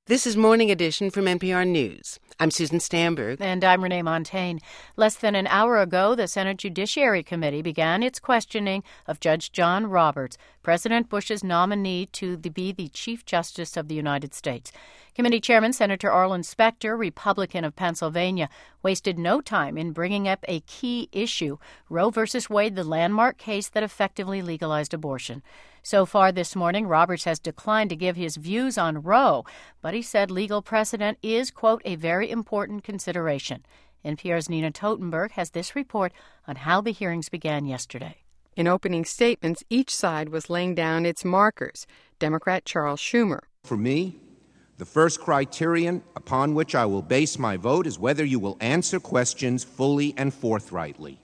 This is Morning Edition from NPR News. I'm Susan Stamberg. And I'm Renee Montagne. Less than an hour ago, the Senate Judiciary Committee began its questioning of Judge John Roberts, President Bush's nominee to be the Chief Justice of the United States. Committee Chairman Senator Arlen Specter, Republican of Pennsylvania, wasted no time in bringing up a key issue, Roe v. Wade, the landmark case that effectively legalized abortion. So far this morning, Roberts has declined to give his views on Roe, but he said legal precedent is, quote, a very important consideration. NPR's Nina Totenberg has this report on how the hearings began yesterday. In opening statements, each side was laying down its markers. Democrat Charles Schumer. For me, the first criterion upon which I will base my vote is whether you will answer questions fully and forthrightly.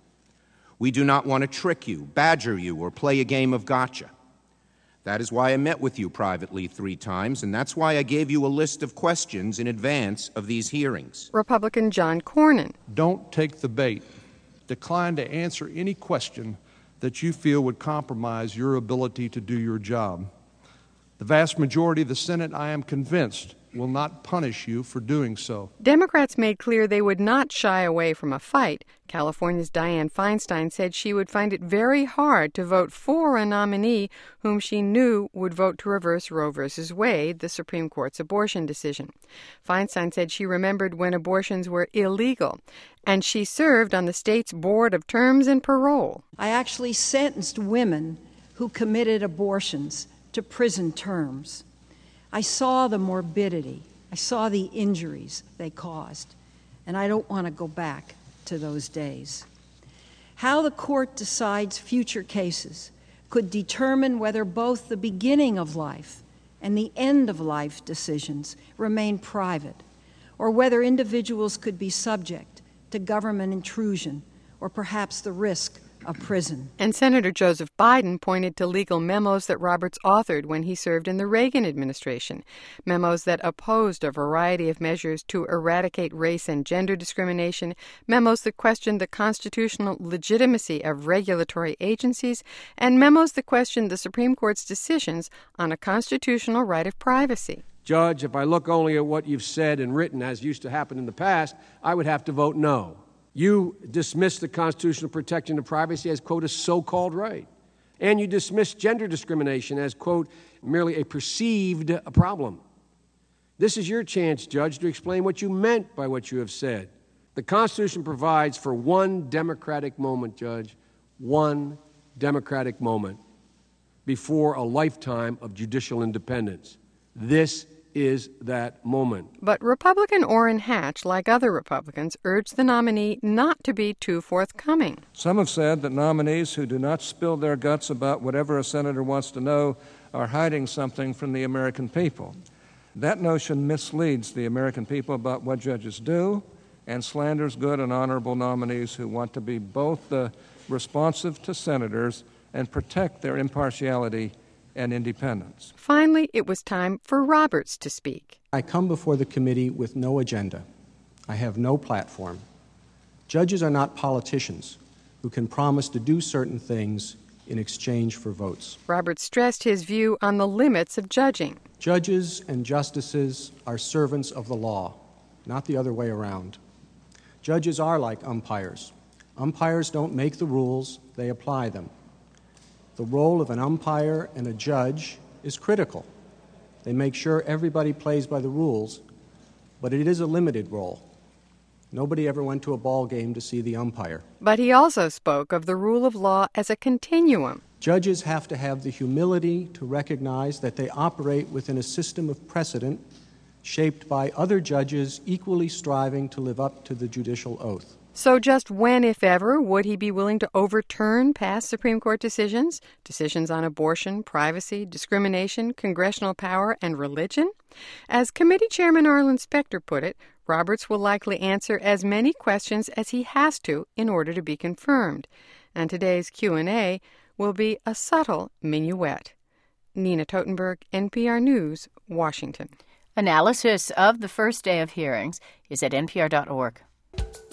We do not want to trick you, badger you, or play a game of gotcha. That is why I met with you privately 3 times, and that's why I gave you a list of questions in advance of these hearings. Republican John Cornyn. Don't take the bait. Decline to answer any question that you feel would compromise your ability to do your job. The vast majority of the Senate, I am convinced, will not punish you for doing so. Democrats made clear they would not shy away from a fight. California's Dianne Feinstein said she would find it very hard to vote for a nominee whom she knew would vote to reverse Roe v. Wade, the Supreme Court's abortion decision. Feinstein said she remembered when abortions were illegal, and she served on the state's Board of Terms and Parole. I actually sentenced women who committed abortions to prison terms. I saw the morbidity. I saw the injuries they caused, and I don't want to go back to those days. How the court decides future cases could determine whether both the beginning of life and the end of life decisions remain private, or whether individuals could be subject to government intrusion or perhaps the risk of prison. And Senator Joseph Biden pointed to legal memos that Roberts authored when he served in the Reagan administration, memos that opposed a variety of measures to eradicate race and gender discrimination, memos that questioned the constitutional legitimacy of regulatory agencies, and memos that questioned the Supreme Court's decisions on a constitutional right of privacy. Judge, if I look only at what you've said and written, as used to happen in the past, I would have to vote no. You dismiss the constitutional protection of privacy as, quote, a so-called right. And you dismiss gender discrimination as, quote, merely a perceived problem. This is your chance, Judge, to explain what you meant by what you have said. The Constitution provides for one democratic moment, Judge, one democratic moment before a lifetime of judicial independence. This is that moment. But Republican Orrin Hatch, like other Republicans, urged the nominee not to be too forthcoming. Some have said that nominees who do not spill their guts about whatever a senator wants to know are hiding something from the American people. That notion misleads the American people about what judges do and slanders good and honorable nominees who want to be both responsive to senators and protect their impartiality and independence. Finally, it was time for Roberts to speak. I come before the committee with no agenda. I have no platform. Judges are not politicians who can promise to do certain things in exchange for votes. Roberts stressed his view on the limits of judging. Judges and justices are servants of the law, not the other way around. Judges are like umpires. Umpires don't make the rules, they apply them. The role of an umpire and a judge is critical. They make sure everybody plays by the rules, but it is a limited role. Nobody ever went to a ball game to see the umpire. But he also spoke of the rule of law as a continuum. Judges have to have the humility to recognize that they operate within a system of precedent shaped by other judges equally striving to live up to the judicial oath. So just when, if ever, would he be willing to overturn past Supreme Court decisions? Decisions on abortion, privacy, discrimination, congressional power, and religion? As Committee Chairman Arlen Specter put it, Roberts will likely answer as many questions as he has to in order to be confirmed. And today's Q&A will be a subtle minuet. Nina Totenberg, NPR News, Washington. Analysis of the first day of hearings is at npr.org.